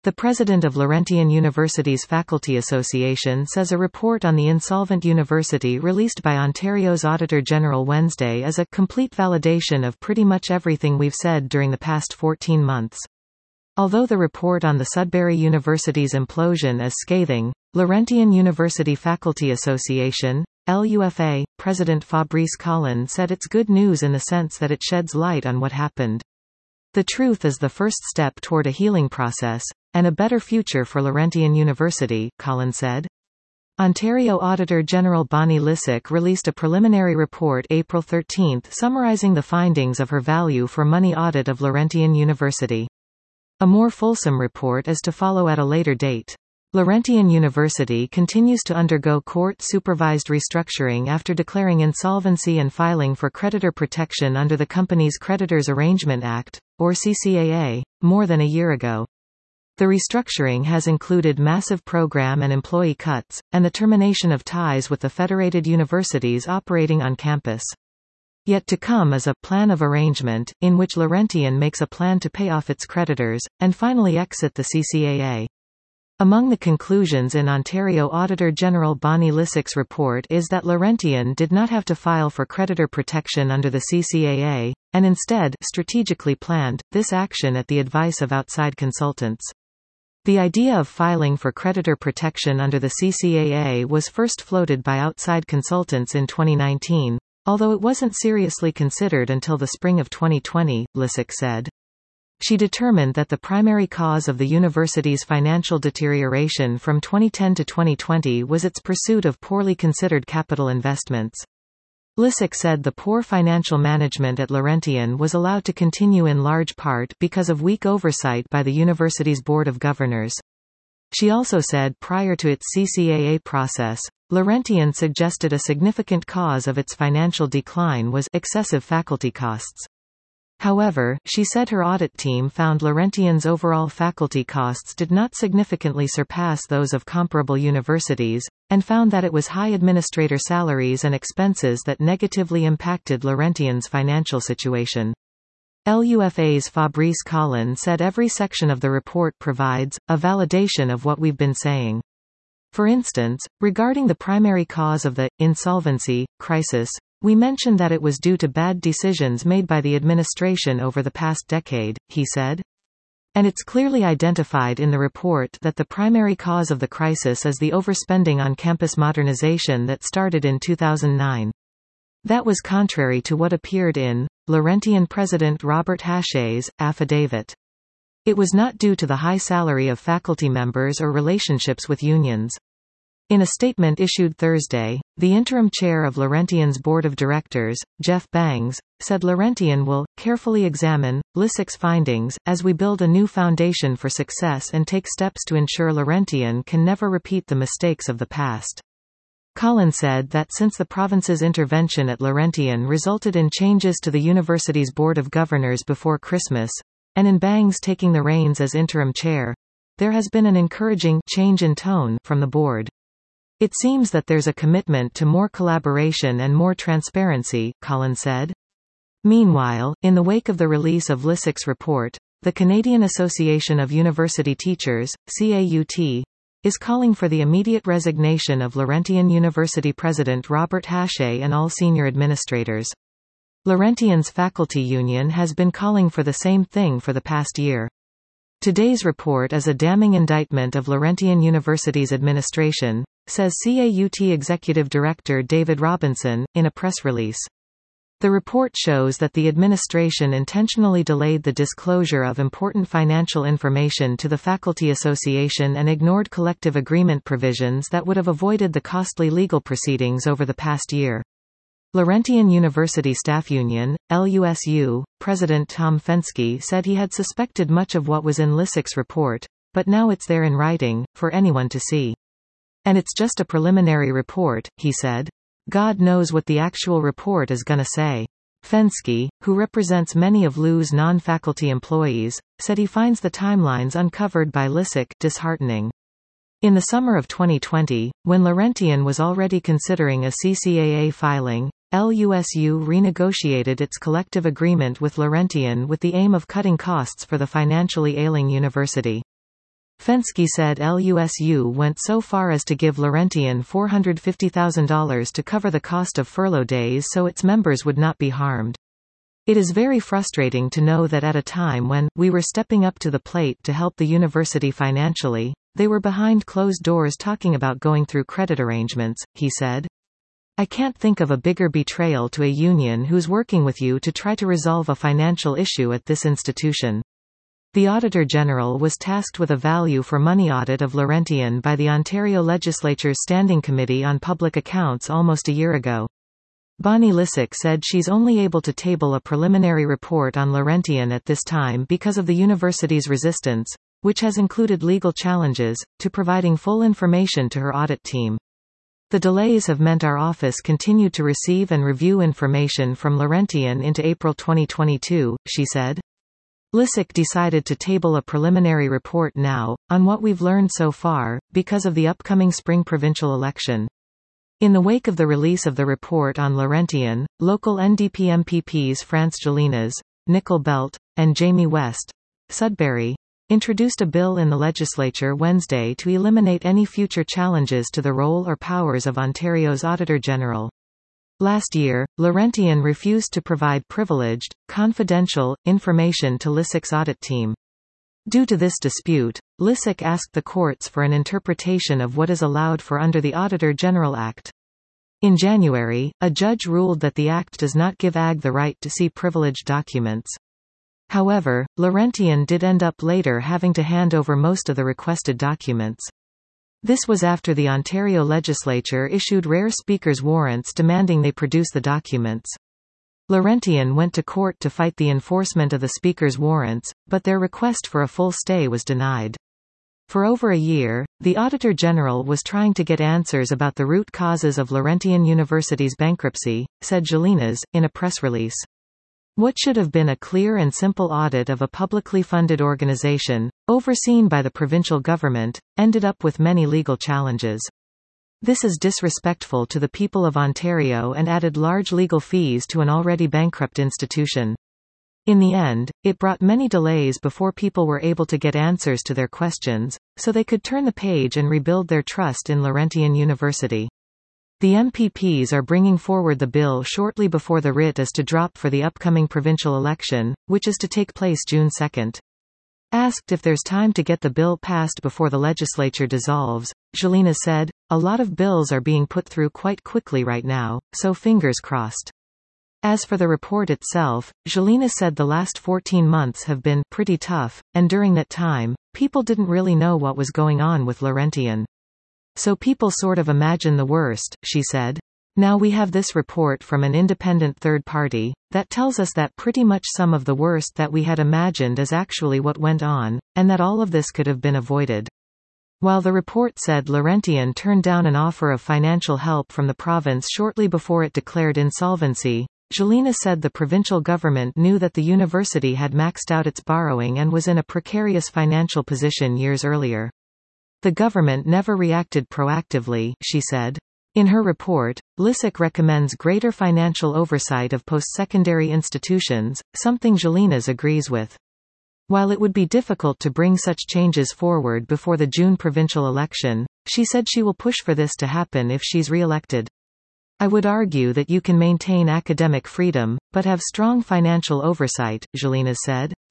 The president of Laurentian University's Faculty Association says a report on the insolvent university released by Ontario's Auditor General Wednesday is a complete validation of pretty much everything we've said during the past 14 months. Although the report on the Sudbury University's implosion is scathing, Laurentian University Faculty Association, LUFA, President Fabrice Collin said it's good news in the sense that it sheds light on what happened. The truth is the first step toward a healing process, and a better future for Laurentian University, Collin said. Ontario Auditor General Bonnie Lysyk released a preliminary report April 13 summarizing the findings of her value for money audit of Laurentian University. A more fulsome report is to follow at a later date. Laurentian University continues to undergo court-supervised restructuring after declaring insolvency and filing for creditor protection under the company's Creditors Arrangement Act, or CCAA, more than a year ago. The restructuring has included massive program and employee cuts, and the termination of ties with the federated universities operating on campus. Yet to come is a plan of arrangement, in which Laurentian makes a plan to pay off its creditors, and finally exit the CCAA. Among the conclusions in Ontario Auditor General Bonnie Lysyk's report is that Laurentian did not have to file for creditor protection under the CCAA, and instead strategically planned this action at the advice of outside consultants. The idea of filing for creditor protection under the CCAA was first floated by outside consultants in 2019. Although it wasn't seriously considered until the spring of 2020, Lysyk said. She determined that the primary cause of the university's financial deterioration from 2010 to 2020 was its pursuit of poorly considered capital investments. Lysyk said the poor financial management at Laurentian was allowed to continue in large part because of weak oversight by the university's Board of Governors. She also said prior to its CCAA process, Laurentian suggested a significant cause of its financial decline was excessive faculty costs. However, she said her audit team found Laurentian's overall faculty costs did not significantly surpass those of comparable universities, and found that it was high administrator salaries and expenses that negatively impacted Laurentian's financial situation. LUFA's Fabrice Collin said every section of the report provides a validation of what we've been saying. For instance, regarding the primary cause of the insolvency crisis, we mentioned that it was due to bad decisions made by the administration over the past decade, he said. And it's clearly identified in the report that the primary cause of the crisis is the overspending on campus modernization that started in 2009. That was contrary to what appeared in Laurentian President Robert Hachey's affidavit. It was not due to the high salary of faculty members or relationships with unions. In a statement issued Thursday, the interim chair of Laurentian's board of directors, Jeff Bangs, said Laurentian will carefully examine Lysyk's findings as we build a new foundation for success and take steps to ensure Laurentian can never repeat the mistakes of the past. Collin said that since the province's intervention at Laurentian resulted in changes to the university's board of governors before Christmas, and in Bangs taking the reins as interim chair, there has been an encouraging change in tone from the board. It seems that there's a commitment to more collaboration and more transparency, Collin said. Meanwhile, in the wake of the release of Lysyk's report, the Canadian Association of University Teachers, CAUT, is calling for the immediate resignation of Laurentian University President Robert Hachey and all senior administrators. Laurentian's faculty union has been calling for the same thing for the past year. Today's report is a damning indictment of Laurentian University's administration, says CAUT Executive Director David Robinson, in a press release. The report shows that the administration intentionally delayed the disclosure of important financial information to the Faculty Association and ignored collective agreement provisions that would have avoided the costly legal proceedings over the past year. Laurentian University Staff Union, LUSU, President Tom Fenske said he had suspected much of what was in Lysyk's report, but now it's there in writing, for anyone to see. And it's just a preliminary report, he said. God knows what the actual report is gonna say. Fenske, who represents many of LU's non-faculty employees, said he finds the timelines uncovered by Lysyk disheartening. In the summer of 2020, when Laurentian was already considering a CCAA filing, LUSU renegotiated its collective agreement with Laurentian with the aim of cutting costs for the financially ailing university. Fenske said LUSU went so far as to give Laurentian $450,000 to cover the cost of furlough days so its members would not be harmed. It is very frustrating to know that at a time when we were stepping up to the plate to help the university financially, they were behind closed doors talking about going through credit arrangements, he said. I can't think of a bigger betrayal to a union who's working with you to try to resolve a financial issue at this institution. The Auditor General was tasked with a value for money audit of Laurentian by the Ontario Legislature's Standing Committee on Public Accounts almost a year ago. Bonnie Lysyk said she's only able to table a preliminary report on Laurentian at this time because of the university's resistance, which has included legal challenges, to providing full information to her audit team. The delays have meant our office continued to receive and review information from Laurentian into April 2022, she said. Lysyk decided to table a preliminary report now, on what we've learned so far, because of the upcoming spring provincial election. In the wake of the release of the report on Laurentian, local NDP MPPs France Gélinas, Nicole Belt, and Jamie West, Sudbury, introduced a bill in the legislature Wednesday to eliminate any future challenges to the role or powers of Ontario's Auditor General. Last year, Laurentian refused to provide privileged, confidential, information to Lysyk's audit team. Due to this dispute, Lysyk asked the courts for an interpretation of what is allowed for under the Auditor General Act. In January, a judge ruled that the Act does not give AG the right to see privileged documents. However, Laurentian did end up later having to hand over most of the requested documents. This was after the Ontario legislature issued rare speakers warrants demanding they produce the documents. Laurentian went to court to fight the enforcement of the speakers warrants, but their request for a full stay was denied. For over a year, the Auditor General was trying to get answers about the root causes of Laurentian University's bankruptcy, said Gélinas, in a press release. What should have been a clear and simple audit of a publicly funded organization, overseen by the provincial government, ended up with many legal challenges. This is disrespectful to the people of Ontario and added large legal fees to an already bankrupt institution. In the end, it brought many delays before people were able to get answers to their questions, so they could turn the page and rebuild their trust in Laurentian University. The MPPs are bringing forward the bill shortly before the writ is to drop for the upcoming provincial election, which is to take place June 2. Asked if there's time to get the bill passed before the legislature dissolves, Gélinas said, "A lot of bills are being put through quite quickly right now, so fingers crossed." As for the report itself, Gélinas said the last 14 months have been pretty tough, and during that time, people didn't really know what was going on with Laurentian. So people sort of imagine the worst, she said. Now we have this report from an independent third party, that tells us that pretty much some of the worst that we had imagined is actually what went on, and that all of this could have been avoided. While the report said Laurentian turned down an offer of financial help from the province shortly before it declared insolvency, Gélinas said the provincial government knew that the university had maxed out its borrowing and was in a precarious financial position years earlier. The government never reacted proactively, she said. In her report, Lysyk recommends greater financial oversight of post-secondary institutions, something Gélinas agrees with. While it would be difficult to bring such changes forward before the June provincial election, she said she will push for this to happen if she's re-elected. I would argue that you can maintain academic freedom, but have strong financial oversight, Gélinas said.